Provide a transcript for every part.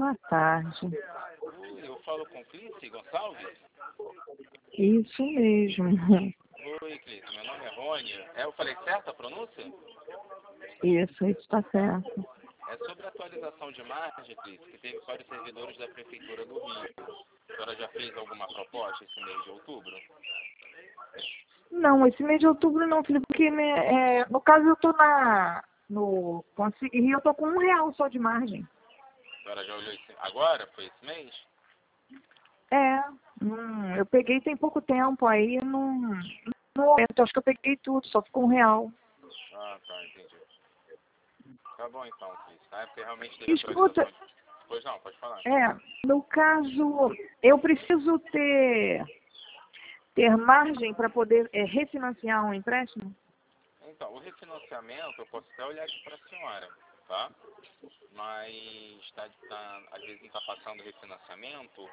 Boa tarde. Oi, eu falo com Clícia Gonçalves? Isso mesmo. Oi, Clícia, meu nome é Rony. Eu falei certo a pronúncia? Isso está certo. É sobre a atualização de margem, Clícia, que teve para os servidores da Prefeitura do Rio. A senhora já fez alguma proposta esse mês de outubro? Não, esse mês de outubro não, Felipe, porque no caso eu estou no Consegui Rio, eu estou com R$ 1 só de margem. A senhora já olhou agora? Foi esse mês? Eu peguei tem pouco tempo, aí no momento, acho que eu peguei tudo, só ficou R$ 1. Ah, tá, entendi. Tá bom então, Clícia. É porque realmente teve Escuta, atualização. Pois não, pode falar. no caso, eu preciso ter margem para poder refinanciar um empréstimo? Então, o refinanciamento, eu posso até olhar aqui para a senhora, tá? Mas às vezes está passando o refinanciamento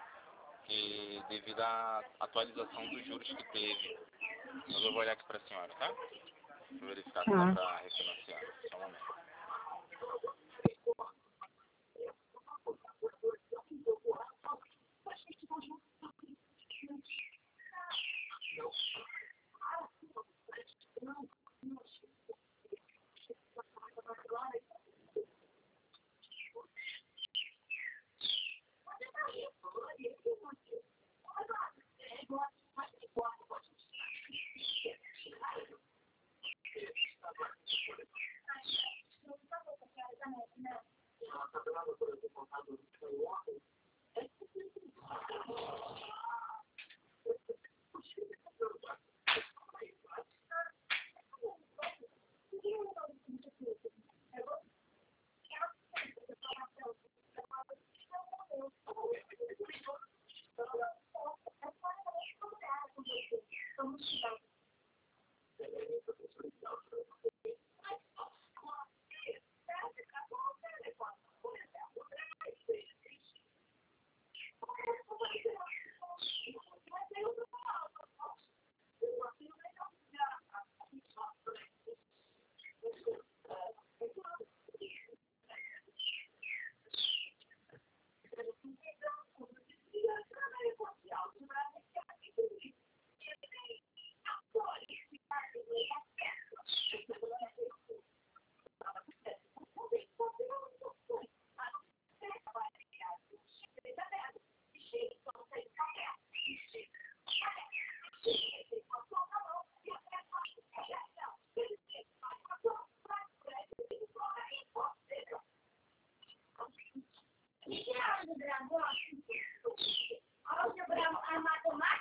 devido à atualização dos juros que teve. Mas eu vou olhar aqui para a senhora, tá? Vou verificar se dá para refinanciar. Só um momento.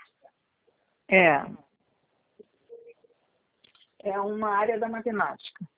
É uma área da matemática.